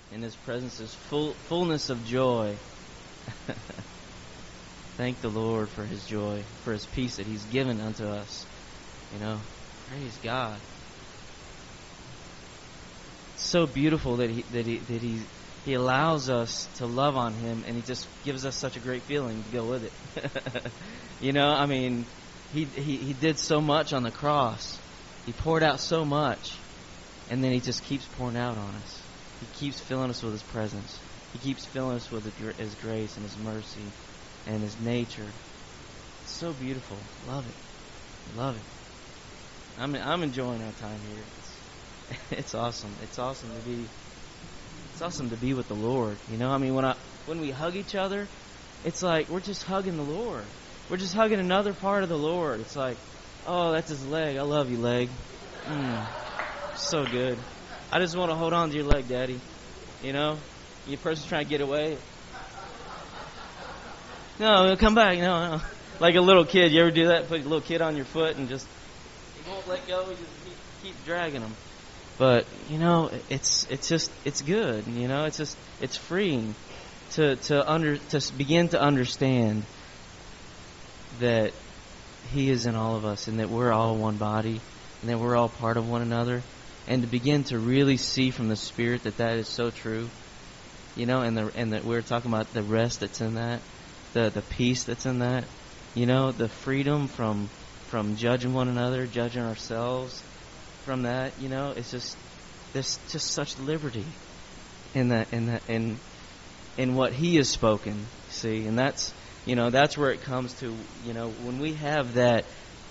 In His presence is fullness of joy. Thank the Lord for His joy, for His peace that He's given unto us. Praise God. It's so beautiful that He allows us to love on Him, and He just gives us such a great feeling to go with it. He did so much on the cross. He poured out so much, and then He just keeps pouring out on us. He keeps filling us with His presence. He keeps filling us with His grace and His mercy and His nature. It's so beautiful. Love it. Love it. I'm enjoying our time here. It's awesome. It's awesome to be with the Lord. When we hug each other, it's like we're just hugging the Lord. We're just hugging another part of the Lord. It's like, oh, that's His leg. I love you, leg. So good. I just want to hold on to your leg, Daddy. Your person's trying to get away. No, come back. No. Like a little kid. You ever do that? Put a little kid on your foot and just he won't let go. You just keep dragging him. But it's good. It's freeing to begin to understand that He is in all of us, and that we're all one body, and that we're all part of one another, and to begin to really see from the Spirit that is so true. And that we're talking about the rest that's in that, the peace that's in that. The freedom from judging one another, judging ourselves. From that, it's just there's just such liberty in what He has spoken. See, and that's where it comes to. When we have that,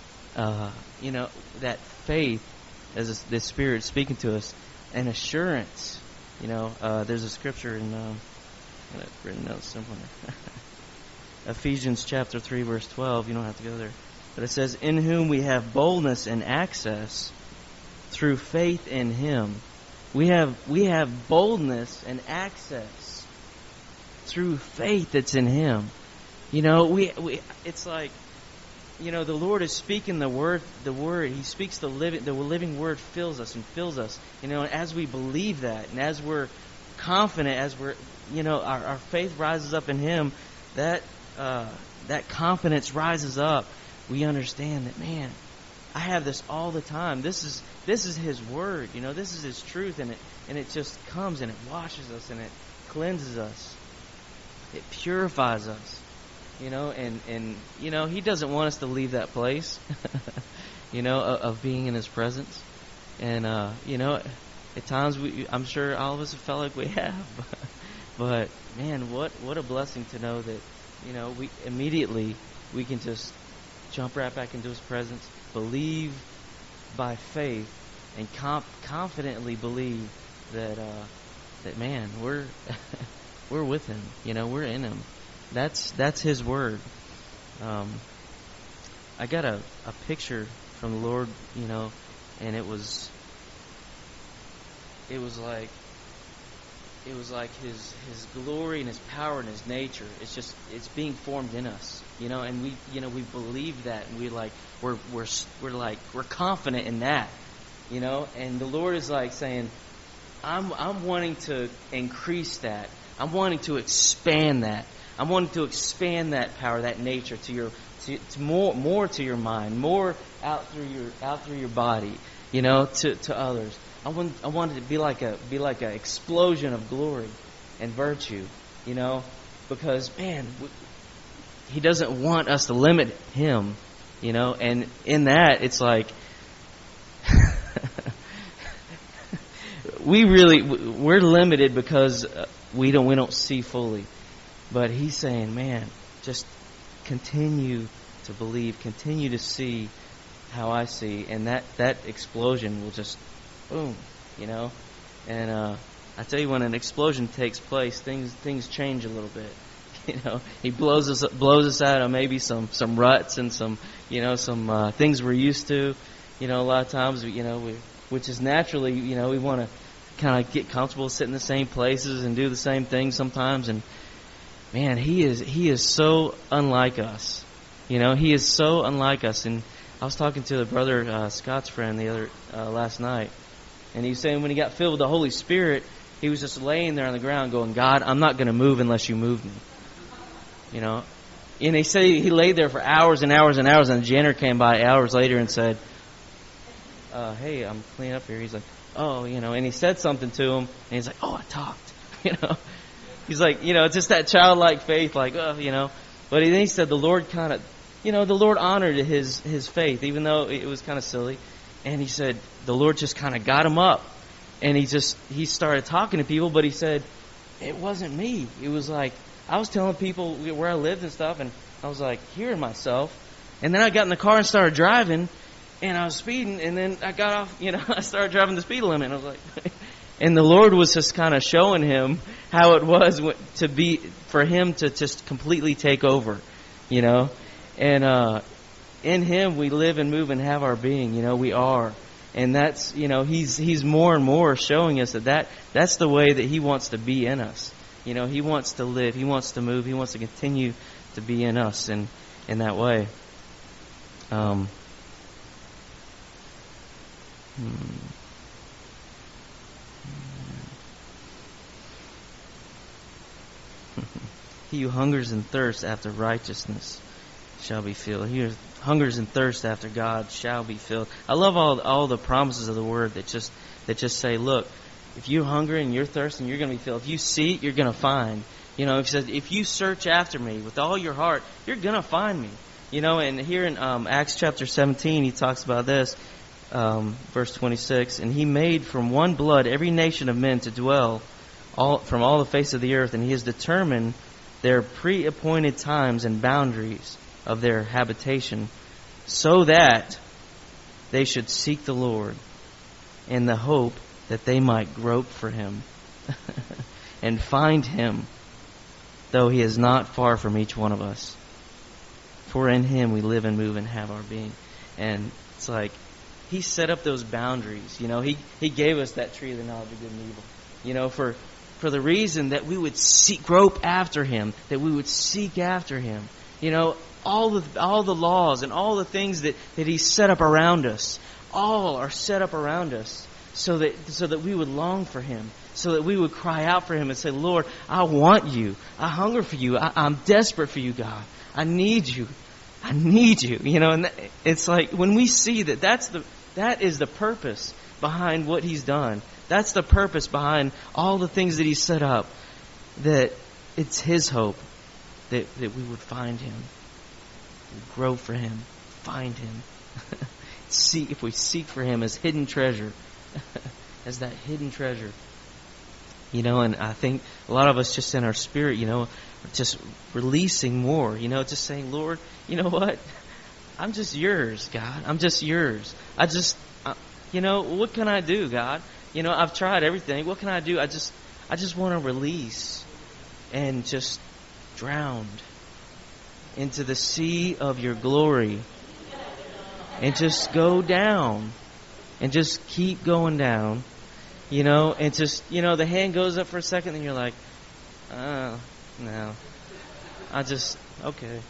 that faith as the Spirit speaking to us, and assurance. There's a scripture in I've written notes somewhere. Ephesians chapter 3 verse 12. You don't have to go there, but it says, "In whom we have boldness and access through faith in Him." We have boldness and access through faith that's in Him. It's like, the Lord is speaking the word. He speaks the living word fills us. And as we believe that, and as we're confident, as we're, our faith rises up in Him, that confidence rises up. We understand that, man, I have this all the time. This is His word. This is His truth, and it just comes and it washes us and it cleanses us. It purifies us. And He doesn't want us to leave that place, of being in His presence. And, at times I'm sure all of us have felt like we have. But, man, what a blessing to know that, we immediately we can just jump right back into His presence, believe by faith, and confidently believe that, man, we're we're with Him. We're in Him. That's His word. I got a picture from the Lord, and it was like His glory and His power and His nature. It's being formed in us, and we believe that, and we're confident in that, and the Lord is like saying, I'm wanting to increase that. I'm wanting to expand that. I'm wanting to expand that power, that nature to more to your mind, more out through your body, to others. I want it to be like a explosion of glory and virtue, because, man, He doesn't want us to limit Him, and in that it's like we're limited because we don't see fully. But He's saying, man, just continue to believe, continue to see how I see, and that explosion will just boom, And I tell you, when an explosion takes place, things change a little bit. He blows us out of maybe some ruts and some things we're used to. A lot of times, which is naturally, we want to kind of get comfortable, sit in the same places and do the same things sometimes. And man, He is so unlike us. He is so unlike us. And I was talking to the brother Scott's friend the other last night, and he was saying when he got filled with the Holy Spirit, He was just laying there on the ground going, God, I'm not going to move unless you move me. You know? And he said he laid there for hours and hours and hours, and the janitor came by hours later and said, hey, I'm cleaning up here. He's like, oh, you know, and he said something to him, and he's like, oh, I talked. You know? He's like, you know, it's just that childlike faith, like, oh, you know. But then he said the Lord kind of, you know, the Lord honored his faith, even though it was kind of silly. And he said the Lord just kind of got him up. And he started talking to people, but he said, it wasn't me. It was like, I was telling people where I lived and stuff, and I was like hearing myself. And then I got in the car and started driving, and I was speeding, and then I got off, you know, I started driving the speed limit. And I was like, and the Lord was just kind of showing him how it was to be, for him to just completely take over, you know. And in Him we live and move and have our being, you know, we are. And that's, you know, He's more and more showing us that's the way that He wants to be in us. You know, He wants to live, He wants to move, He wants to continue to be in us in that way. He who hungers and thirsts after righteousness shall be filled. He who hungers and thirsts after God shall be filled. I love all the promises of the Word that just say, look, if you're hungry and you're thirsting, you're going to be filled. If you seek, you're going to find. You know, it says, if you search after me with all your heart, you're going to find me. You know, and here in Acts chapter 17, he talks about this, verse 26, and He made from one blood every nation of men to dwell from all the face of the earth, and He has determined their pre-appointed times and boundaries of their habitation, so that they should seek the Lord in the hope that they might grope for Him and find Him, though He is not far from each one of us. For in Him we live and move and have our being. And it's like He set up those boundaries. You know, He gave us that tree of the knowledge of good and evil. You know, for the reason that we would grope after Him, that we would seek after Him. You know, all the laws and all the things that He set up around us, all are set up around us so that we would long for Him, so that we would cry out for Him and say, Lord, I want You. I hunger for You. I'm desperate for You, God. I need You. I need You. You know, and it's like when we see that is the purpose behind what He's done. That's the purpose behind all the things that He set up. That it's His hope that we would find Him, we'd grow for Him, find Him. If we seek for Him as hidden treasure, as that hidden treasure. You know, and I think a lot of us just in our spirit, you know, just releasing more. You know, just saying, Lord, you know what? I'm just Yours, God. I'm just Yours. You know, what can I do, God? You know, I've tried everything. What can I do? I just want to release and just drown into the sea of Your glory and just go down and just keep going down, you know, and just, you know, the hand goes up for a second and you're like, oh, no, okay.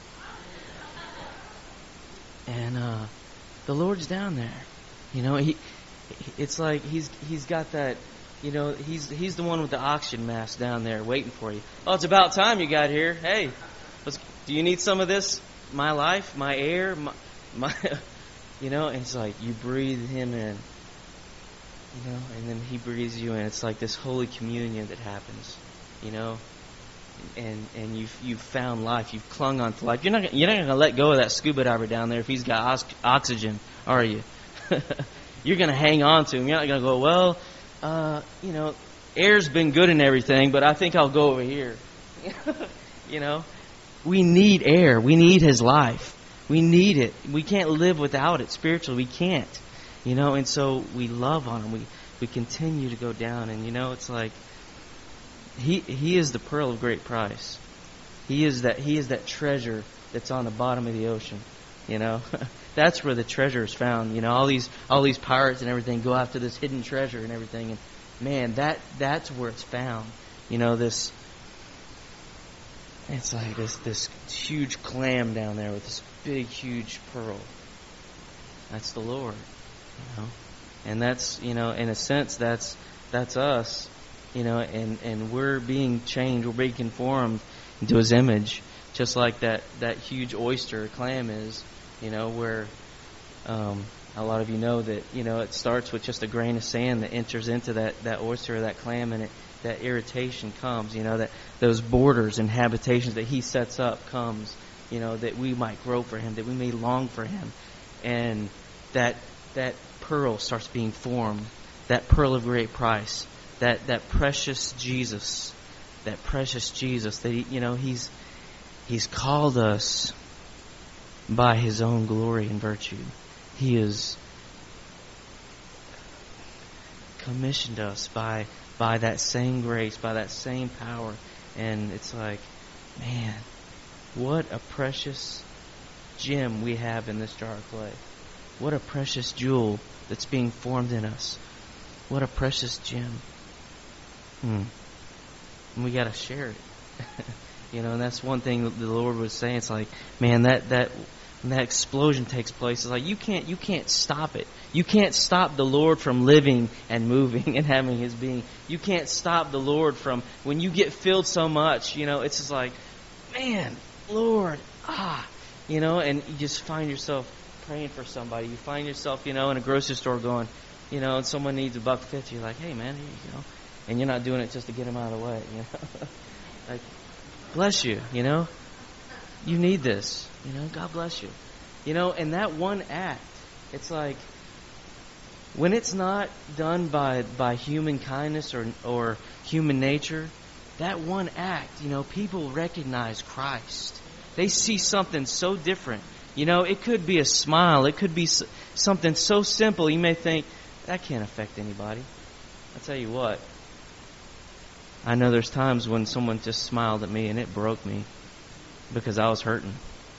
And the Lord's down there, you know, it's like he's got that, you know, he's the one with the oxygen mask down there waiting for you. Oh, it's about time you got here. Hey, do you need some of this? My life, my air, my you know, and it's like you breathe Him in, you know, and then He breathes you in. It's like this holy communion that happens, you know, and you've found life. You've clung on to life. You're not going to let go of that scuba diver down there if he's got oxygen, are you? You're going to hang on to him. You're not going to go, well, you know, air's been good and everything, but I think I'll go over here. You know, we need air. We need His life. We need it. We can't live without it spiritually. We can't. You know, and so we love on Him. We continue to go down, and you know, it's like He is the pearl of great price. He is that treasure that's on the bottom of the ocean. You know, that's where the treasure is found. You know, all these pirates and everything go after this hidden treasure and everything, and man, that's where it's found. You know, it's like this huge clam down there with this big huge pearl. That's the Lord. You know, and that's, you know, in a sense, that's us. and we're being changed, we're being conformed into His image, just like that huge oyster or clam is, where a lot of you know that, it starts with just a grain of sand that enters into that oyster or that clam, and that irritation comes, that those borders and habitations that He sets up comes, that we might grow for Him, that we may long for Him. And that pearl starts being formed, that pearl of great price, that precious Jesus, that He's called us by His own glory and virtue. He has commissioned us by that same grace, by that same power. And it's like, man, what a precious gem we have in this jar of clay. What a precious jewel that's being formed in us. What a precious gem. And we got to share it. And that's one thing that the Lord was saying. It's like, man, that when that explosion takes place, it's like you can't stop it. You can't stop the Lord from living and moving and having His being. You can't stop the Lord from, when you get filled so much, it's just like, man, Lord, and you just find yourself praying for somebody. You find yourself, in a grocery store going, and someone needs $1.50. You're like, hey, man, here you go. And you're not doing it just to get them out of the way, Like, bless you, You need this, God bless you. And that one act, it's like, when it's not done by human kindness or human nature, that one act, people recognize Christ. They see something so different. It could be a smile. It could be something so simple. You may think, that can't affect anybody. I'll tell you what. I know there's times when someone just smiled at me and it broke me because I was hurting.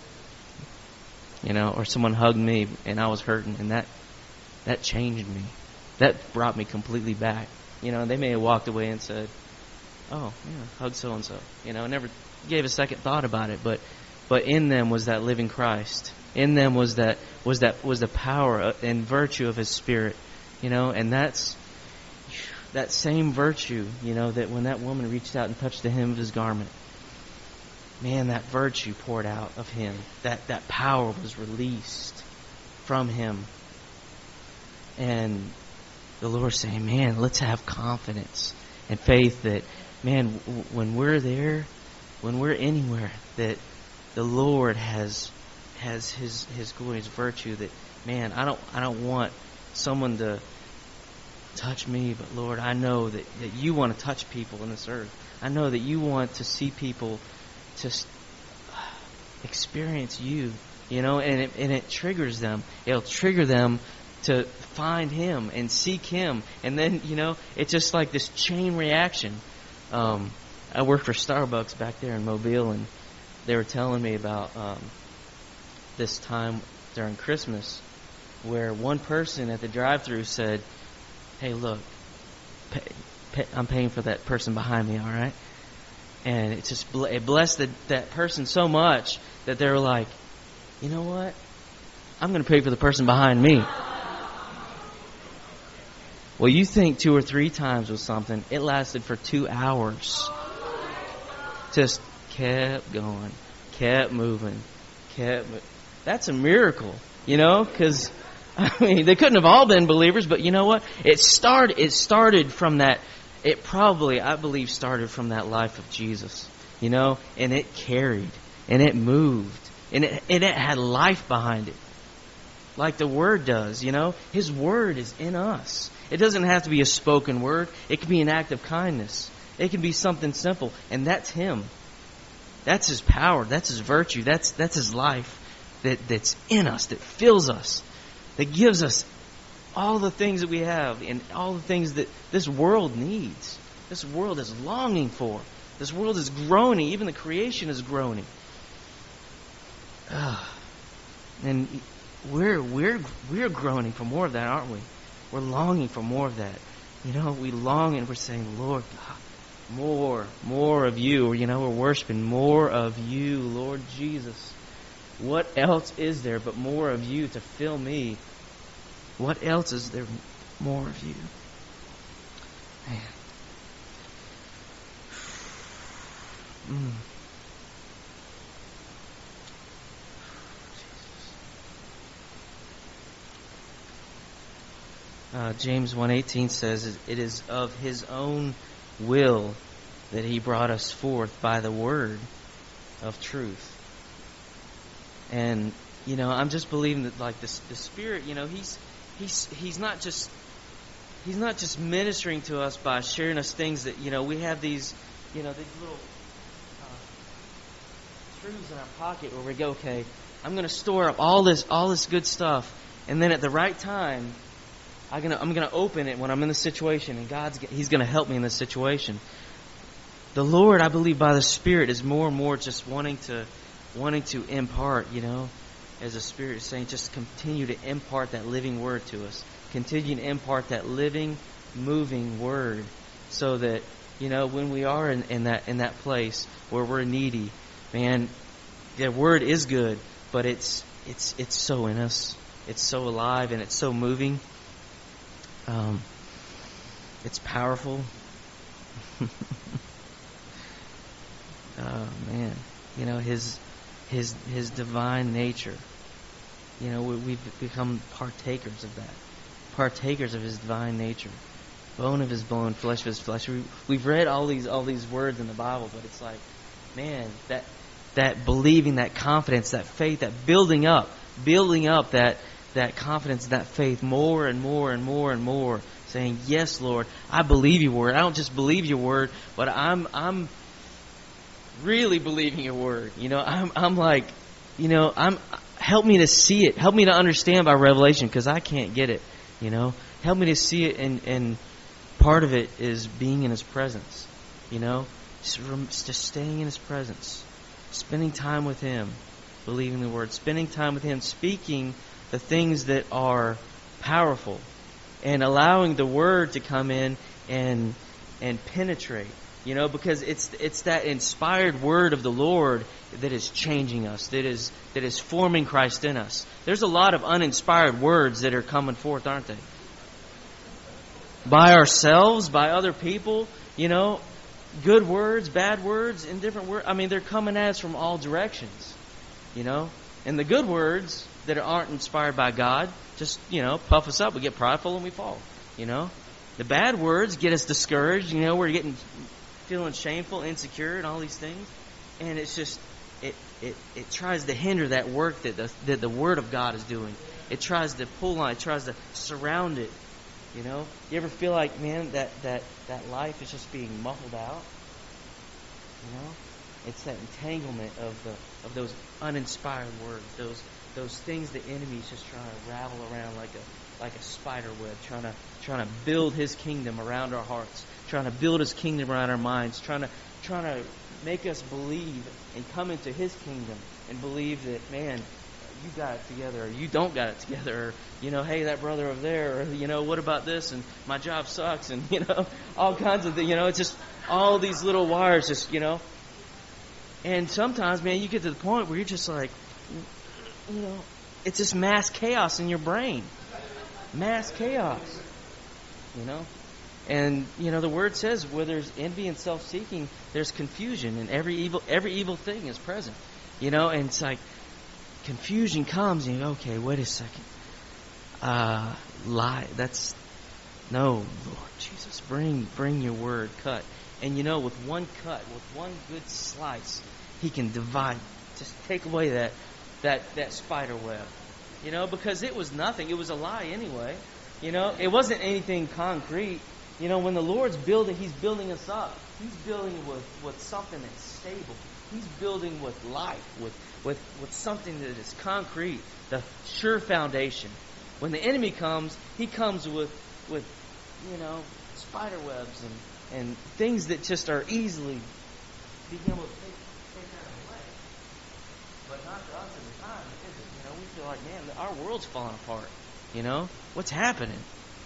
Or someone hugged me and I was hurting, and that changed me. That brought me completely back. They may have walked away and said, oh, hug so-and-so. Never gave a second thought about it, but in them was that living Christ. In them was the power and virtue of His Spirit, and that's that same virtue, that when that woman reached out and touched the hem of His garment, man, that virtue poured out of Him. That power was released from Him, and the Lord's saying, man, let's have confidence and faith that, man, when we're there, when we're anywhere, that the Lord has His glory, His virtue. That, man, I don't want someone to touch me, but Lord, I know that You want to touch people in this earth. I know that You want to see people just experience You, and it triggers them. It'll trigger them to find Him and seek Him, and then it's just like this chain reaction. I worked for Starbucks back there in Mobile, and they were telling me about this time during Christmas where one person at the drive-thru said, hey, look, I'm paying for that person behind me, all right? And it just it blessed that person so much that they were like, you know what? I'm going to pay for the person behind me. Well, you think 2 or 3 times was something. It lasted for 2 hours. Just kept going, kept moving, That's a miracle, because, they couldn't have all been believers, but you know what? It started from that. It probably, I believe, started from that life of Jesus, and it carried, and it moved, and it had life behind it, like the Word does, His Word is in us. It doesn't have to be a spoken word. It can be an act of kindness. It can be something simple, and that's Him. That's His power. That's His virtue. That's His life that's in us, that fills us, that gives us all the things that we have and all the things that this world needs. This world is longing for. This world is groaning. Even the creation is groaning. And we're groaning for more of that, aren't we? We're longing for more of that. We long and we're saying, Lord God, more of You. We're worshiping more of You, Lord Jesus. What else is there but more of You to fill me? What else is there more of You? Man. Mm. James 1:18 says, "It is of His own will that He brought us forth by the word of truth." And I'm just believing that, like, the Spirit, He's not just ministering to us by sharing us things that we have these these little truths in our pocket where we go, okay, I'm going to store up all this good stuff, and then at the right time, I'm gonna open it when I'm in the situation, and He's gonna help me in this situation. The Lord, I believe, by the Spirit, is more and more just wanting to impart. As the Spirit is saying, just continue to impart that living word to us. Continue to impart that living, moving word, so that when we are in that place where we're needy, man, the word is good, but it's so in us. It's so alive and it's so moving. It's powerful. Oh man, his divine nature. We've become partakers of that, partakers of His divine nature, bone of His bone, flesh of His flesh. We've read all these words in the Bible, but it's like, man, that believing, that confidence, that faith, that building up that confidence, that faith, more and more and more and more, saying, "Yes, Lord, I believe Your word. I don't just believe Your word, but I'm really believing Your word." I'm like, help me to see it. Help me to understand by revelation, because I can't get it. Help me to see it, and part of it is being in His presence. Just staying in His presence, spending time with Him, believing the word, spending time with Him, speaking the things that are powerful, and allowing the word to come in and penetrate. Because it's that inspired word of the Lord that is changing us, that is forming Christ in us. There's a lot of uninspired words that are coming forth, aren't they? By ourselves, by other people, good words, bad words, indifferent words. I mean, they're coming at us from all directions, And the good words that aren't inspired by God just, puff us up. We get prideful and we fall, The bad words get us discouraged. We're feeling shameful, insecure, and all these things. And it's just, it tries to hinder that work that the Word of God is doing. It tries to pull on it. It tries to surround it. You ever feel like, man, that life is just being muffled out? It's that entanglement of those uninspired words, those things the enemy's just trying to ravel around like a spider web, trying to build his kingdom around our hearts, trying to build His kingdom around our minds, trying to make us believe and come into His kingdom and believe that, man, you got it together, or you don't got it together, or, hey, that brother over there, or, what about this, and my job sucks, and, all kinds of things, it's just all these little wires just, and sometimes, man, you get to the point where you're just like, it's just mass chaos in your brain. Mass chaos. And, the Word says where there's envy and self-seeking, there's confusion, and every evil thing is present. And it's like, confusion comes, and you go, okay, wait a second. Lie. No, Lord Jesus, bring Your Word, cut. And with one cut, with one good slice, He can divide, just take away that spider web. Because it was nothing. It was a lie anyway. It wasn't anything concrete. When the Lord's building, He's building us up. He's building with something that's stable. He's building with life, with something that is concrete, the sure foundation. When the enemy comes, he comes with spider webs and things that just are easily being able to take that away. But not to us at the time, is it? We feel like, man, our world's falling apart. What's happening?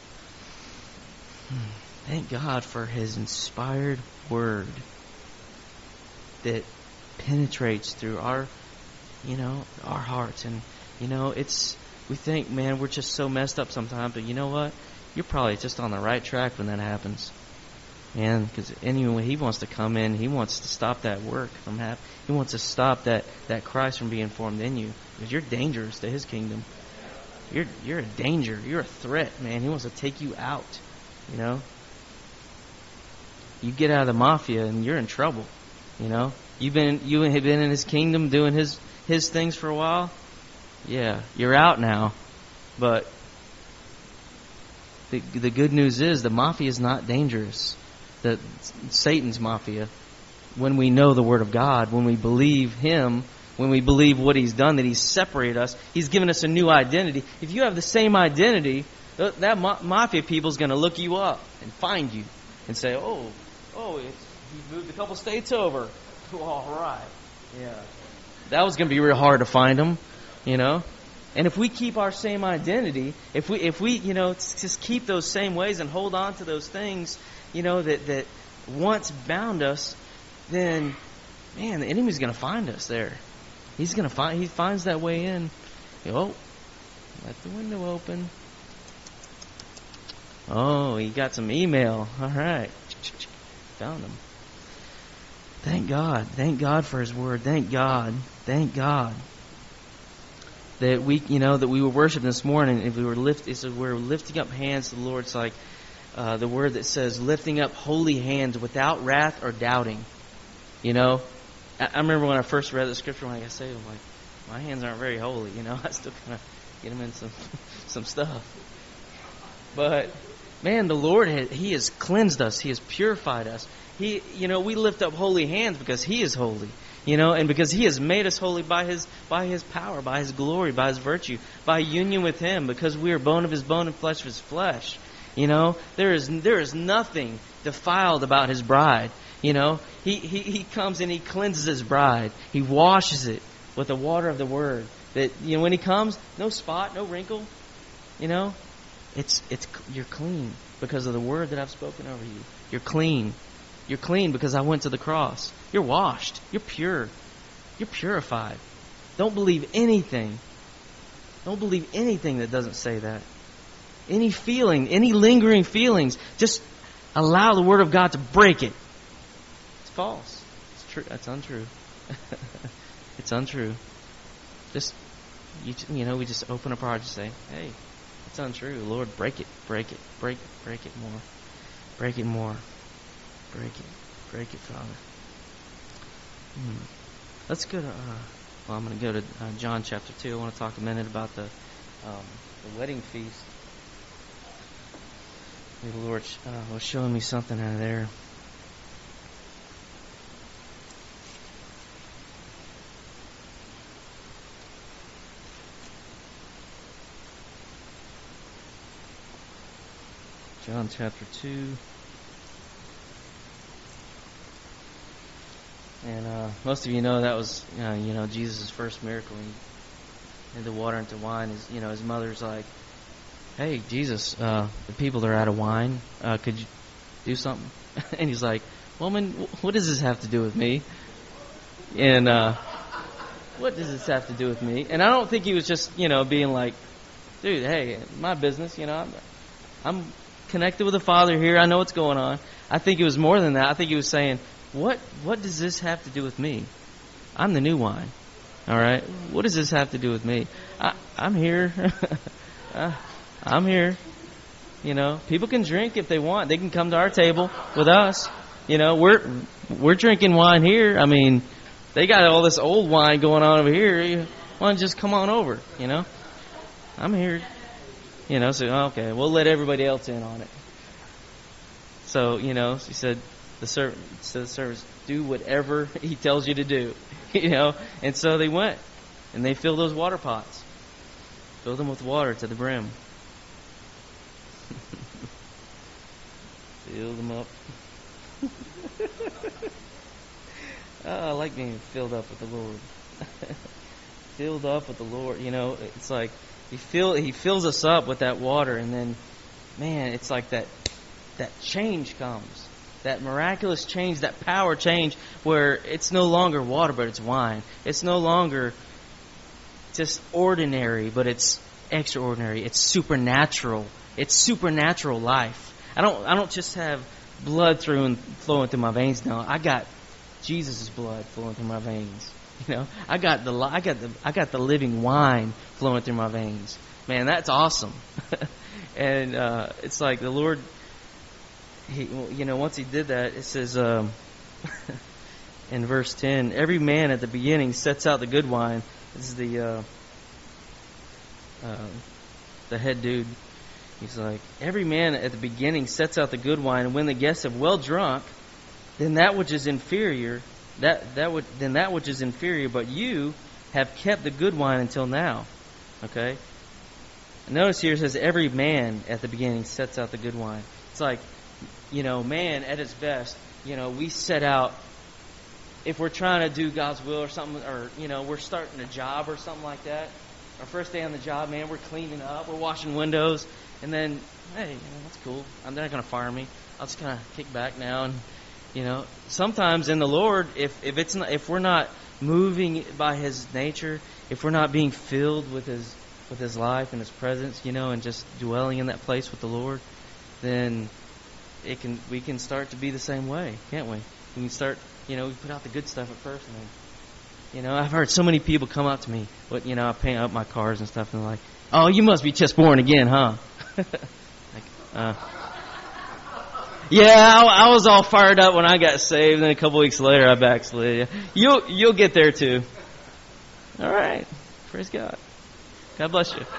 Thank God for His inspired Word that penetrates through our hearts. And, we think, man, we're just so messed up sometimes, but you know what? You're probably just on the right track when that happens. Man, because anyway, he wants to come in. He wants to stop that work from happening. He wants to stop that Christ from being formed in you. Because you're dangerous to his kingdom. You're a danger. You're a threat, man. He wants to take you out. You know? You get out of the mafia and you're in trouble. You know? You have been in his kingdom doing his things for a while. Yeah, you're out now. But the good news is the mafia is not dangerous. Satan's mafia, when we know the Word of God, when we believe Him, when we believe what He's done, that He's separated us, He's given us a new identity. If you have the same identity, that mafia people's going to look you up and find you and say, "Oh, he moved a couple states over." All right, yeah, that was going to be real hard to find him, you know. And if we keep our same identity, if we just keep those same ways and hold on to those things, that once bound us, then, man, the enemy's going to find us there. He finds that way in. Oh, let the window open. Oh, he got some email. All right, found him. Thank God. Thank God for His Word. Thank God. Thank God. That we were worshiping this morning. If we're lifting up hands to the Lord. It's like the word that says lifting up holy hands without wrath or doubting. I remember when I first read the scripture, when I say, I'm like, my hands aren't very holy. I still kind of get them in some stuff. But man, the Lord He has cleansed us. He has purified us. We lift up holy hands because He is holy. And because He has made us holy by His power, by His glory, by His virtue, by union with Him, because we are bone of His bone and flesh of His flesh. There is nothing defiled about His bride. He comes and He cleanses His bride. He washes it with the water of the Word. That when He comes, no spot, no wrinkle. You're clean because of the Word that I've spoken over you. You're clean. You're clean because I went to the cross. You're washed. You're pure. You're purified. Don't believe anything. Don't believe anything that doesn't say that. Any feeling, any lingering feelings, just allow the Word of God to break it. It's false. It's true. That's untrue. It's untrue. We just open up our heart and say, "Hey, it's untrue. Lord, break it, break it, break it more, break it more, break it, Father." Let's go to. I'm going to go to John chapter 2. I want to talk a minute about the wedding feast. The Lord was showing me something out of there. John chapter 2. And most of you know that was, Jesus' first miracle. He made the water into wine. His mother's like, "Hey, Jesus, the people are out of wine. Could you do something?" And he's like, "Woman, what does this have to do with me?" And what does this have to do with me? And I don't think he was just, being like, "Dude, hey, my business, I'm connected with the Father here. I know what's going on." I think it was more than that. I think he was saying, What does this have to do with me? I'm the new wine. All right? What does this have to do with me? I'm here. I'm here. People can drink if they want. They can come to our table with us. We're drinking wine here. I mean, they got all this old wine going on over here. Why don't you just come on over? I'm here. So okay, we'll let everybody else in on it. So, she said, the servants, do whatever he tells you to do, And so they went, and they filled those water pots. Filled them with water to the brim. Filled them up. I like being filled up with the Lord. Filled up with the Lord. It's like He fills us up with that water, and then, man, it's like that change comes. That miraculous change, that power change, where it's no longer water, but it's wine. It's no longer just ordinary, but it's extraordinary. It's supernatural. It's supernatural life. I don't just have blood flowing through my veins now. I got Jesus' blood flowing through my veins. You know, I got the living wine flowing through my veins. Man, that's awesome. And it's like the Lord, once He did that, it says in verse 10, every man at the beginning sets out the good wine. This is the head dude. He's like, every man at the beginning sets out the good wine, and when the guests have well drunk, then that which is inferior, but you have kept the good wine until now. Okay? Notice here it says every man at the beginning sets out the good wine. It's like, man at his best, we set out, if we're trying to do God's will or something, or, we're starting a job or something like that. Our first day on the job, man, we're cleaning up, we're washing windows, and then, hey, that's cool. They're not going to fire me. I'll just kind of kick back now. And, sometimes in the Lord, if we're not moving by His nature, if we're not being filled with His life and His presence, and just dwelling in that place with the Lord, then we can start to be the same way, can't we? We can start, we put out the good stuff at first, and then, I've heard so many people come up to me, I paint up my cars and stuff, and they're like, "Oh, you must be just born again, huh?" Yeah, I was all fired up when I got saved, and then a couple weeks later I backslid. You'll get there too. All right, praise God. God bless you.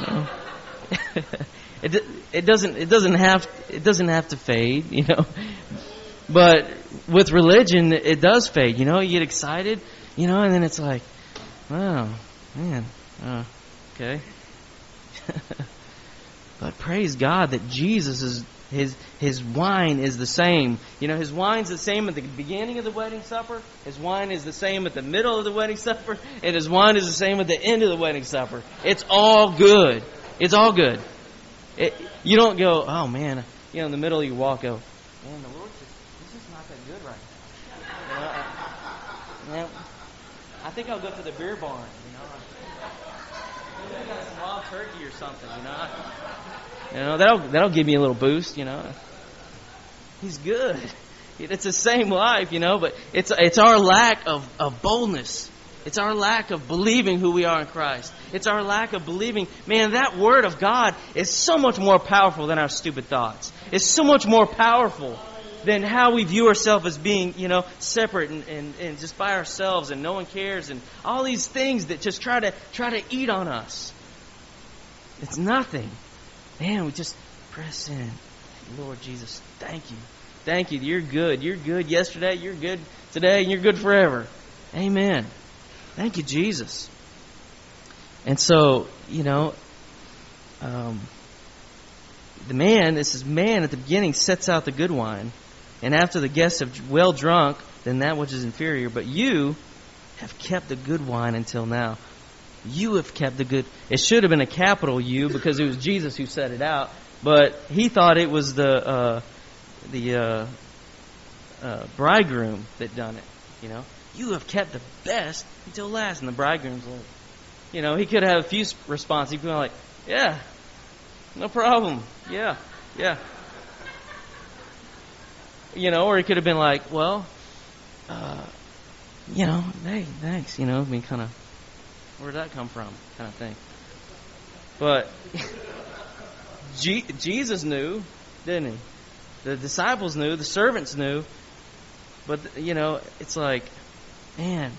It doesn't have to fade, But with religion, it does fade. You get excited, and then it's like, wow, man, okay. But praise God that Jesus is His wine is the same. His wine's the same at the beginning of the wedding supper. His wine is the same at the middle of the wedding supper, and His wine is the same at the end of the wedding supper. It's all good. It's all good. You don't go, oh man, in the middle of your walk, go, man, the Lord says, this is not that good right now. I think I'll go to the beer barn, Maybe I got some wild turkey or something, That'll give me a little boost, He's good. It's the same life, but it's our lack of boldness. It's our lack of believing who we are in Christ. It's our lack of believing. Man, that Word of God is so much more powerful than our stupid thoughts. It's so much more powerful than how we view ourselves as being, separate and just by ourselves and no one cares and all these things that just try to eat on us. It's nothing. Man, we just press in. Lord Jesus, thank you. Thank you. You're good. You're good yesterday. You're good today. And you're good forever. Amen. Thank you, Jesus. And so, the man at the beginning sets out the good wine. And after the guests have well drunk, then that which is inferior. But you have kept the good wine until now. You have kept the good. It should have been a capital U because it was Jesus who set it out. But he thought it was the bridegroom that done it. You have kept the best until last. And the bridegroom's like, he could have a few responses. He could be like, yeah, no problem. Yeah. Or he could have been like, well, hey, thanks. Kind of, where'd that come from? Kind of thing. But Jesus knew, didn't he? The disciples knew, the servants knew. But, it's like, man,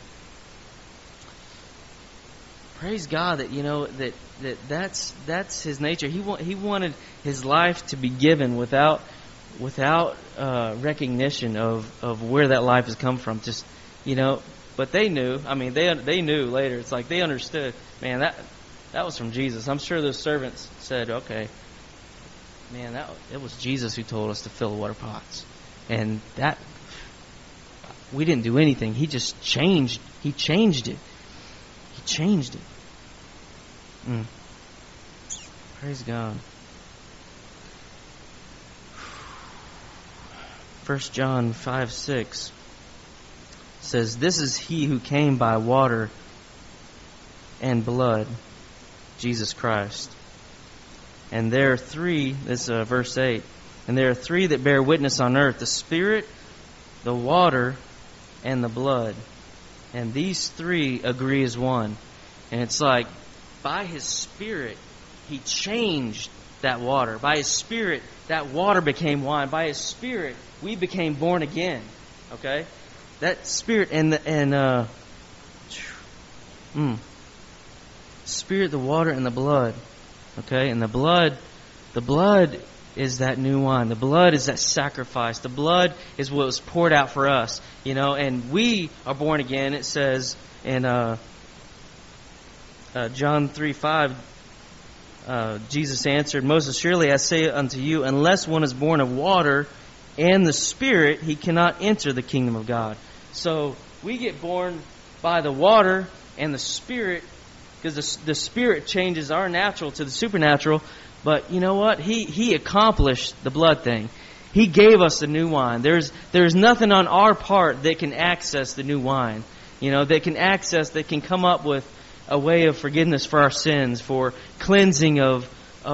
praise God that, that's His nature. He wanted His life to be given without recognition of where that life has come from. Just, but they knew. I mean, they knew later. It's like they understood. Man, that was from Jesus. I'm sure those servants said, okay, man, it was Jesus who told us to fill the water pots, and that we didn't do anything. He just changed. He changed it. He changed it. Praise God. 1 John 5:6 says, "This is He who came by water and blood, Jesus Christ. And there are three," this is verse 8, And there are three that bear witness on earth: the Spirit, the water, and the blood. And these three agree as one. And it's like, by His Spirit, He changed that water. By His Spirit, that water became wine. By His Spirit, we became born again. Okay? That Spirit Spirit, the water, and the blood. Okay? And the blood is that new wine. The blood is that sacrifice. The blood is what was poured out for us. And we are born again. It says in John 3:5, Jesus answered, "Most assuredly I say unto you, unless one is born of water and the Spirit, he cannot enter the kingdom of God." So we get born by the water and the Spirit, because the Spirit changes our natural to the supernatural. But you know what? He accomplished the blood thing. He gave us the new wine. There's nothing on our part that can access the new wine. That can come up with a way of forgiveness for our sins, for cleansing of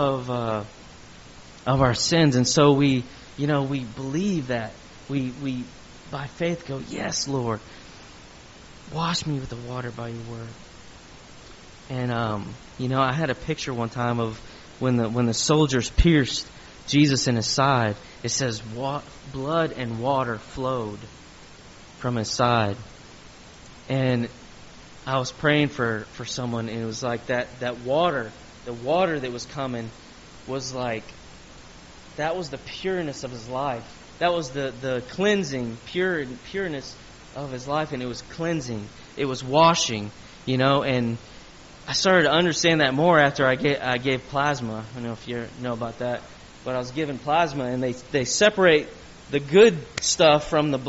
our sins. And so we believe that. We by faith go, "Yes, Lord, wash me with the water by your word." And I had a picture one time of when the soldiers pierced Jesus in his side. It says blood and water flowed from his side. And I was praying for someone, and it was like that water, the water that was coming was like, that was the pureness of his life. That was the cleansing, pureness of his life, and it was cleansing. It was washing, and I started to understand that more after I gave plasma. I don't know if you know about that, but I was given plasma, and they separate the good stuff from the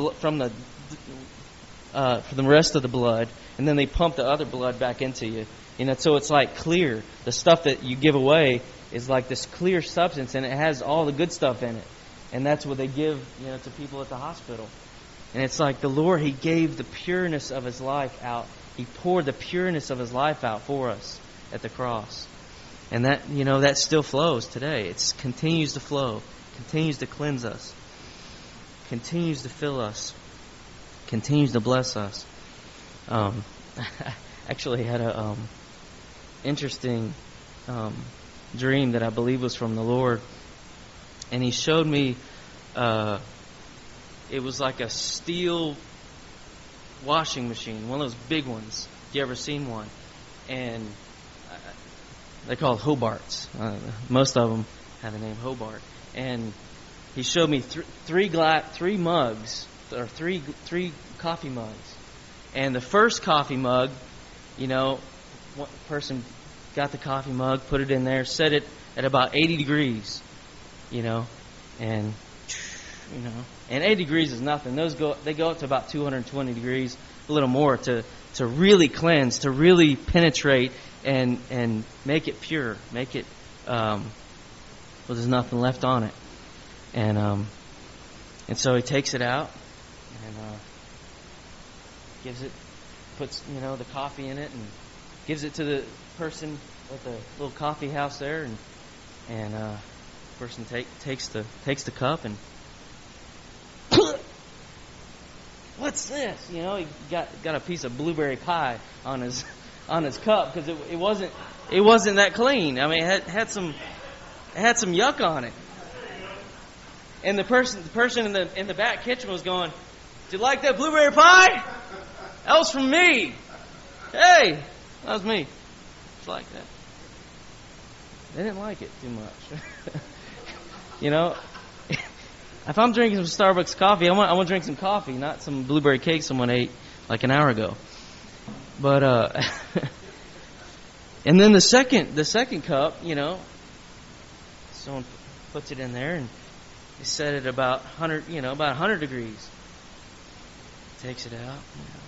rest of the blood, and then they pump the other blood back into you. So it's like clear. The stuff that you give away is like this clear substance, and it has all the good stuff in it. And that's what they give, to people at the hospital. And it's like the Lord, He gave the pureness of His life out. He poured the pureness of His life out for us at the cross. And that, that still flows today. It continues to flow, continues to cleanse us, continues to fill us, continues to bless us. Actually had a interesting dream that I believe was from the Lord. And He showed me, it was like a steel washing machine, one of those big ones. If you ever seen one? And they're called Hobarts. Most of them have the name Hobart. And He showed me three mugs, or three coffee mugs. And the first coffee mug, one person got the coffee mug, put it in there, set it at about 80 degrees, and 80 degrees is nothing. They go up to about 220 degrees, a little more, to really cleanse, to really penetrate and make it pure, make it there's nothing left on it. And so He takes it out and puts the coffee in it, and gives it to the person at the little coffee house there, and the person takes the cup and what's this? He got a piece of blueberry pie on his cup, because it wasn't that clean. I mean, it had some yuck on it. And the person in the back kitchen was going, "Do you like that blueberry pie? That was from me. Hey, that was me." It's like that. They didn't like it too much. If I'm drinking some Starbucks coffee, I want to drink some coffee, not some blueberry cake someone ate like an hour ago. But and then the second cup, someone puts it in there, and they set it about 100 degrees. Takes it out,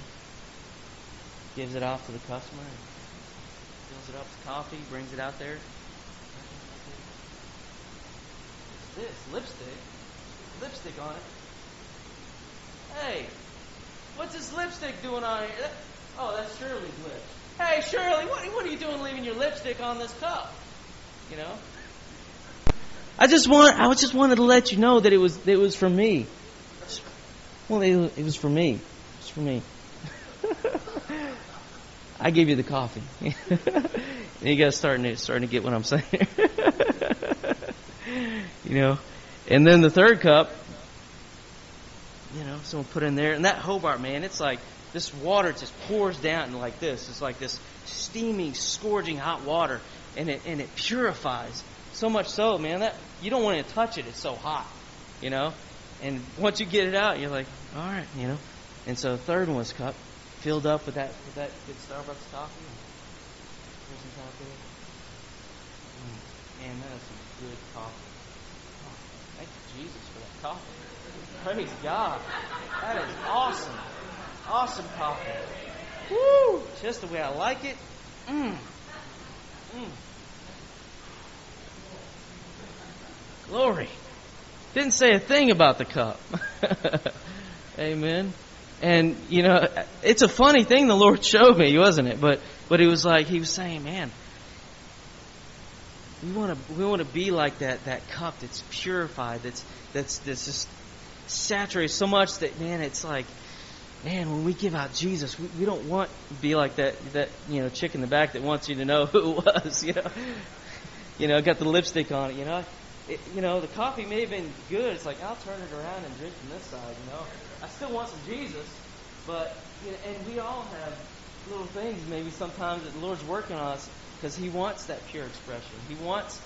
gives it off to the customer, and fills it up with coffee, brings it out there. What's this? Lipstick on it. Hey, what's this lipstick doing on here? Oh, that's Shirley's lips. Hey, Shirley, what are you doing leaving your lipstick on this cup? I just wanted to let you know that it was for me. Well, it was for me. It's for me. I gave you the coffee. You guys starting to get what I'm saying. And then the third cup, someone put in there, and that Hobart, man, it's like this water just pours down like this. It's like this steaming, scourging hot water, and it purifies so much so, man, that you don't want to touch it. It's so hot, And once you get it out, you're like, all right, And so the third one was cup filled up with that good Starbucks coffee. Here's some coffee. Man, that is some good coffee. Oh, thank you, Jesus, for that coffee. Praise God. That is awesome. Awesome coffee. Woo! Just the way I like it. Glory. Didn't say a thing about the cup. Amen. And, it's a funny thing the Lord showed me, wasn't it? But it was like He was saying, man, we want to be like that cup that's purified, that's just saturated so much that, man, it's like, man, when we give out Jesus, we don't want to be like that chick in the back that wants you to know who it was, got the lipstick on it, the coffee may have been good. It's like, I'll turn it around and drink from this side, I still want some Jesus, but, and we all have little things maybe sometimes that the Lord's working on us because He wants that pure expression. He wants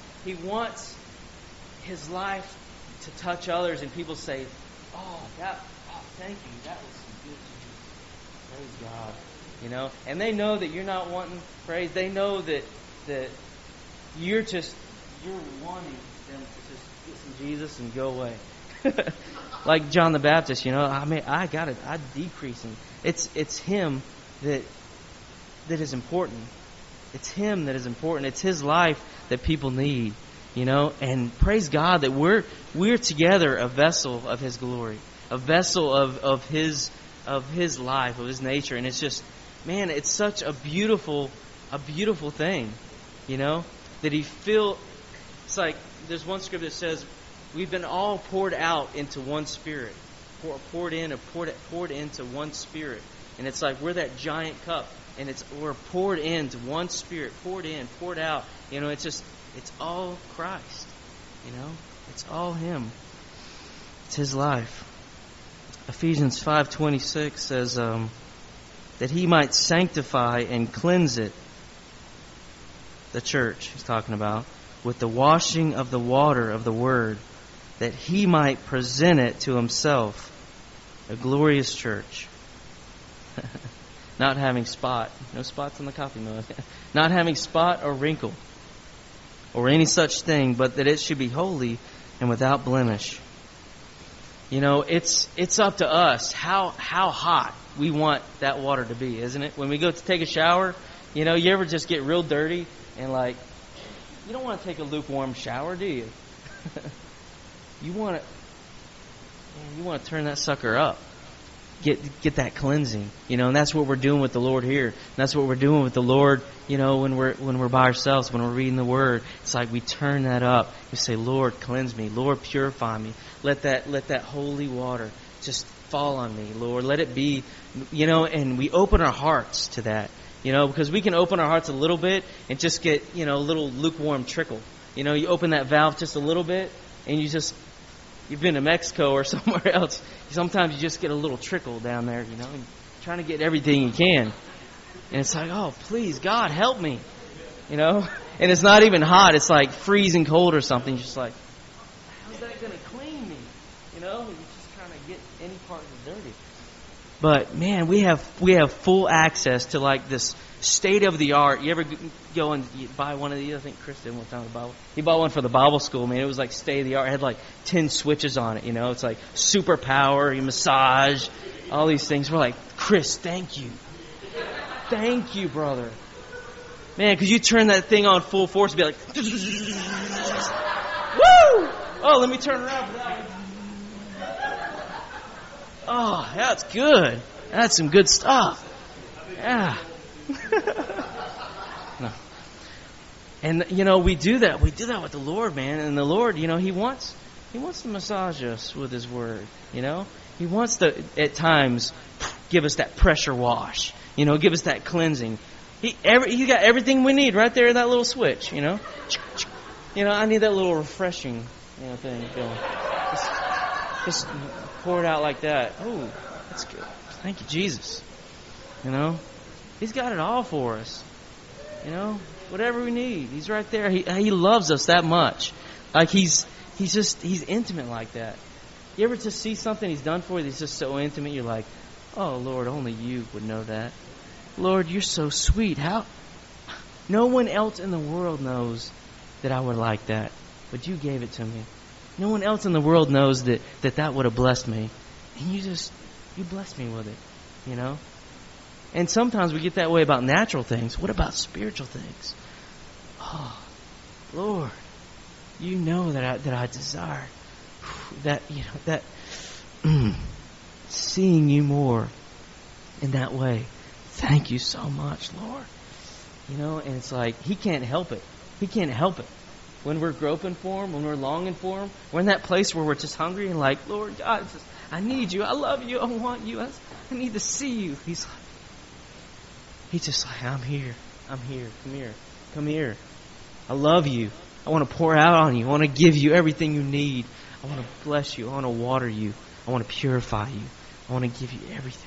His life to touch others and people say, thank you, that was some good Jesus. Praise God. And they know that you're not wanting praise. They know that you're wanting them to just get some Jesus and go away. Like John the Baptist, I'm decreasing. It's Him that is important. It's Him that is important. It's His life that people need, And praise God that we're together a vessel of His glory, a vessel of His life, of His nature, and it's just, man, it's such a beautiful thing, that He feel. It's like there's one scripture that says, we've been all poured out into one Spirit, poured into one Spirit, and it's like we're that giant cup, and we're poured into one Spirit, poured in, poured out. It's all Christ. It's all Him. It's His life. Ephesians 5:26 says that He might sanctify and cleanse it, the church He's talking about, with the washing of the water of the Word, that He might present it to Himself, a glorious church, not having spot, no spots on the coffee mug, not having spot or wrinkle, or any such thing, but that it should be holy and without blemish. It's up to us how hot we want that water to be, isn't it? When we go to take a shower, you ever just get real dirty and you don't want to take a lukewarm shower, do you? You want to turn that sucker up. Get that cleansing, and that's what we're doing with the Lord here. And that's what we're doing with the Lord, when we're by ourselves, when we're reading the Word. It's like we turn that up. We say, Lord, cleanse me. Lord, purify me. Let that holy water just fall on me, Lord. Let it be, and we open our hearts to that, because we can open our hearts a little bit and just get, a little lukewarm trickle. You open that valve just a little bit and you've been to Mexico or somewhere else. Sometimes you just get a little trickle down there, and trying to get everything you can. And it's like, oh, please, God, help me. And it's not even hot. It's like freezing cold or something. You're just like, how's that going to clean me? You just kind of get any part of the dirty. But, man, we have full access to like this state of the art. You ever go and buy one of these? I think Chris did one time. He bought one for the Bible school. Man, it was like state of the art. It had like 10 switches on it. It's like super power, you massage, all these things. We're like, Chris, thank you, brother. Man, because you turn that thing on full force and be like, woo! Oh, let me turn around for that one. Oh, that's good. That's some good stuff. Yeah. No. And, we do that. We do that with the Lord, man. And the Lord, He wants to massage us with His Word, He wants to, at times, give us that pressure wash, give us that cleansing. He got everything we need right there in that little switch, I need that little refreshing, thing going. Just pour it out like that. Oh, that's good. Thank you, Jesus. He's got it all for us. Whatever we need, He's right there. He loves us that much. Like He's intimate like that. You ever just see something He's done for you that's just so intimate, you're like, oh, Lord, only You would know that. Lord, You're so sweet. How? No one else in the world knows that I would like that, but You gave it to me. No one else in the world knows that would have blessed me. And You blessed me with it, And sometimes we get that way about natural things. What about spiritual things? Oh, Lord, You know that I desire that, seeing You more in that way. Thank You so much, Lord. And it's like He can't help it. He can't help it. When we're groping for Him, when we're longing for Him, we're in that place where we're just hungry and like, Lord God, I need You. I love You. I want You. I need to see You. He's just like, I'm here. I'm here. Come here. Come here. I love You. I want to pour out on You. I want to give You everything You need. I want to bless You. I want to water You. I want to purify You. I want to give You everything.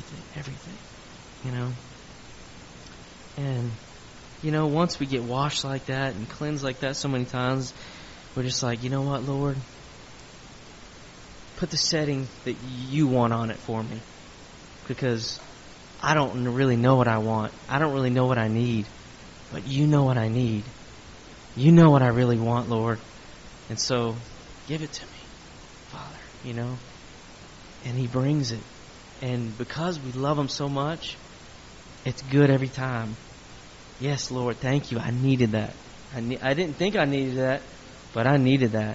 And, once we get washed like that and cleansed like that so many times, we're just like, you know what, Lord? Put the setting that You want on it for me. Because I don't really know what I want. I don't really know what I need. But You know what I need. You know what I really want, Lord. And so, give it to me, Father, And He brings it. And because we love Him so much, it's good every time. Yes, Lord, thank You. I needed that. I didn't think I needed that, but I needed that,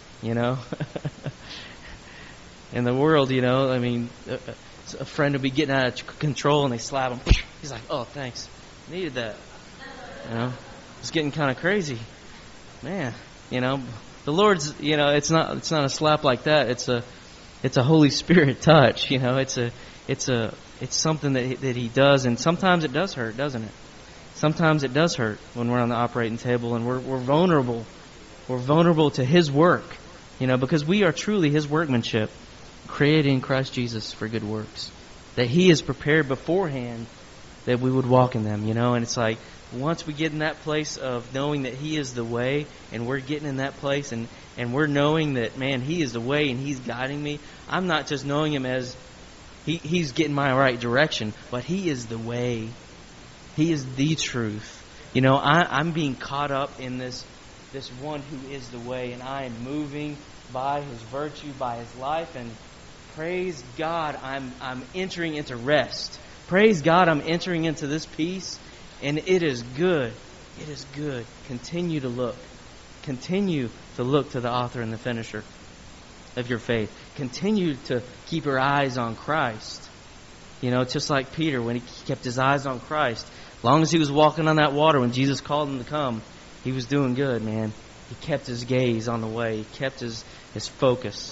In the world, a friend would be getting out of control and they slap him. He's like, oh, thanks. Needed that. It's getting kind of crazy. Man, the Lord's, it's not a slap like that. It's a Holy Spirit touch, It's something that He does, and sometimes it does hurt, doesn't it? Sometimes it does hurt when we're on the operating table and we're vulnerable. We're vulnerable to His work, because we are truly His workmanship, created in Christ Jesus for good works, that He has prepared beforehand that we would walk in them, And it's like, once we get in that place of knowing that He is the way, and we're getting in that place, and we're knowing that, man, He is the way and He's guiding me. I'm not just knowing Him as He's getting my right direction, but He is the way. He is the truth. I'm being caught up in this one who is the way, and I am moving by His virtue, by His life, and praise God, I'm entering into rest. Praise God, I'm entering into this peace, and it is good. It is good. Continue to look. Continue to look to the author and the finisher of your faith. Continue to keep your eyes on Christ. Just like Peter, when he kept his eyes on Christ. As long as he was walking on that water when Jesus called him to come, he was doing good, man. He kept his gaze on the way. He kept his focus,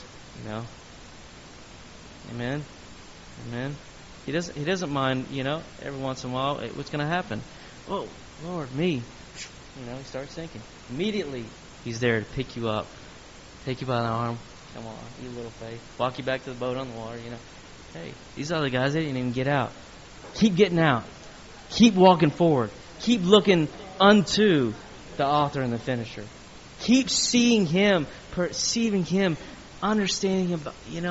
Amen? Amen? He doesn't mind, every once in a while, what's going to happen? Oh, Lord, me. He starts thinking. Immediately, He's there to pick you up. Take you by the arm. Come on, you little faith. Walk you back to the boat on the water, Hey, these other guys, they didn't even get out. Keep getting out. Keep walking forward. Keep looking unto the author and the finisher. Keep seeing Him, perceiving Him, understanding Him,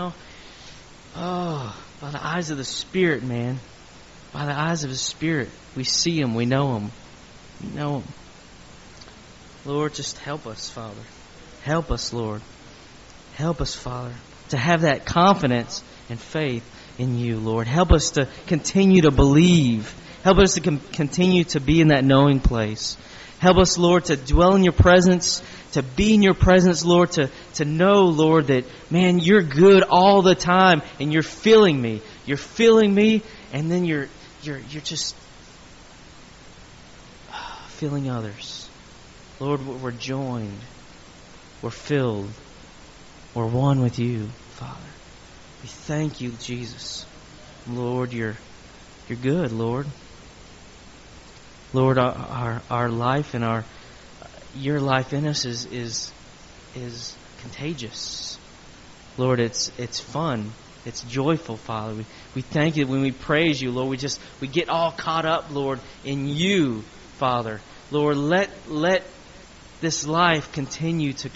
by the eyes of the Spirit, man. By the eyes of His Spirit. We see Him, we know Him. We know Him. Lord, just help us, Father. Help us, Lord. Help us, Father, to have that confidence and faith in You, Lord. Help us to continue to believe. Help us to continue to be in that knowing place. Help us, Lord, to dwell in Your presence, to be in Your presence, Lord, to know, Lord, that, man, You're good all the time, and You're filling me. You're filling me, and then you're just filling others. Lord, we're joined. We're filled. We're one with you, Father. We thank you, Jesus. Lord, you're good, Lord. Lord, our life and your life in us is contagious. Lord, it's fun. It's joyful, Father. We thank you when we praise you, Lord. We get all caught up, Lord, in you, Father. Lord, let this life continue to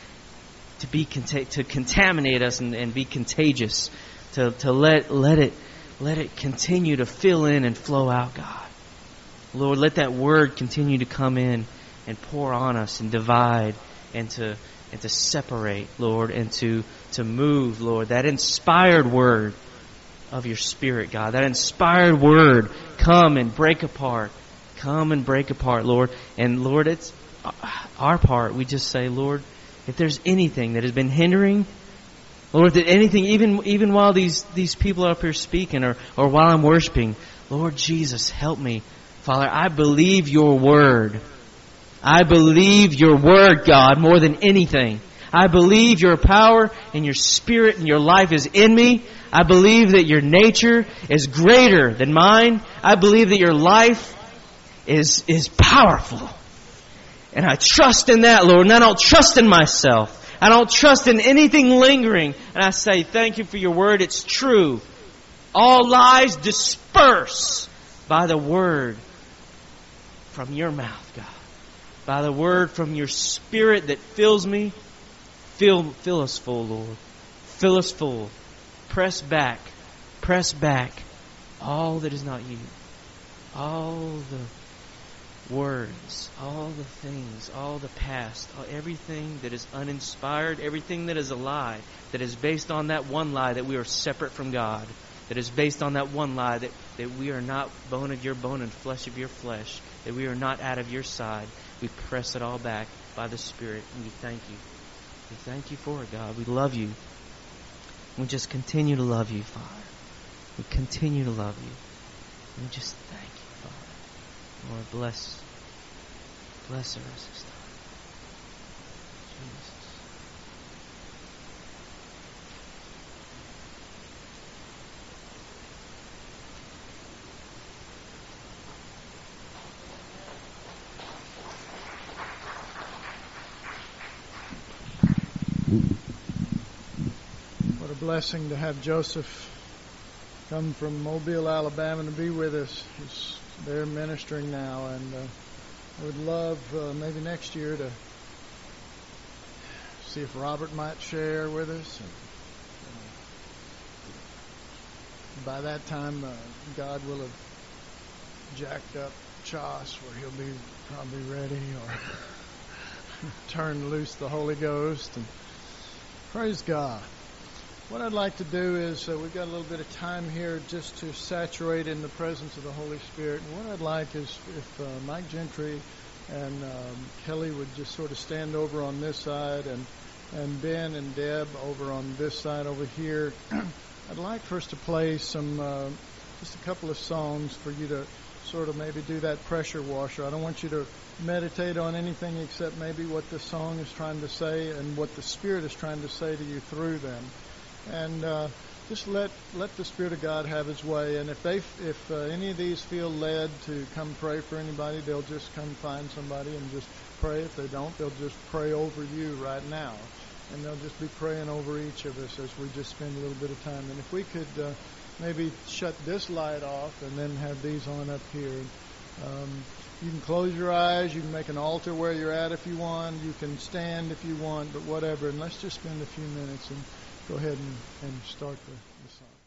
contaminate us and be contagious. To let it continue to fill in and flow out, God. Lord, let that word continue to come in and pour on us and divide and to separate, Lord, and to move, Lord. That inspired word of your Spirit, God. That inspired word, come and break apart. Come and break apart, Lord. And Lord, it's our part. We just say, Lord, if there's anything that has been hindering, Lord, that anything, even while these people are up here speaking or while I'm worshiping, Lord Jesus, help me. Father, I believe your word. I believe your word, God, more than anything. I believe your power and your Spirit and your life is in me. I believe that your nature is greater than mine. I believe that your life is powerful. And I trust in that, Lord, and I don't trust in myself. I don't trust in anything lingering. And I say, thank you for your word. It's true. All lies disperse by the word from your mouth, God. By the word from your Spirit that fills me. Fill us full, Lord. Fill us full. Press back all that is not you. All the words, all the things, all the past, everything that is uninspired, everything that is a lie, that is based on that one lie that we are separate from God, that is based on that one lie that we are not bone of your bone and flesh of your flesh, that we are not out of your side. We press it all back by the Spirit, and we thank you. We thank you for it, God. We love you. We just continue to love you, Father. We continue to love you. And we just thank you, Father. Lord, bless the rest of this time. Jesus. What a blessing to have Joseph come from Mobile, Alabama to be with us. He's there ministering now, and I would love maybe next year to see if Robert might share with us. And, by that time, God will have jacked up Chas where he'll be probably ready, or turn loose the Holy Ghost. And praise God. What I'd like to do is, we've got a little bit of time here just to saturate in the presence of the Holy Spirit. And what I'd like is if Mike Gentry and Kelly would just sort of stand over on this side, and Ben and Deb over on this side over here. I'd like for us to play some, just a couple of songs for you to sort of maybe do that pressure washer. I don't want you to meditate on anything except maybe what the song is trying to say and what the Spirit is trying to say to you through them. And just let the Spirit of God have His way. And if any of these feel led to come pray for anybody, they'll just come find somebody and just pray. If they don't, they'll just pray over you right now. And they'll just be praying over each of us as we just spend a little bit of time. And if we could maybe shut this light off and then have these on up here. You can close your eyes. You can make an altar where you're at if you want. You can stand if you want, but whatever. And let's just spend a few minutes and go ahead and start the song.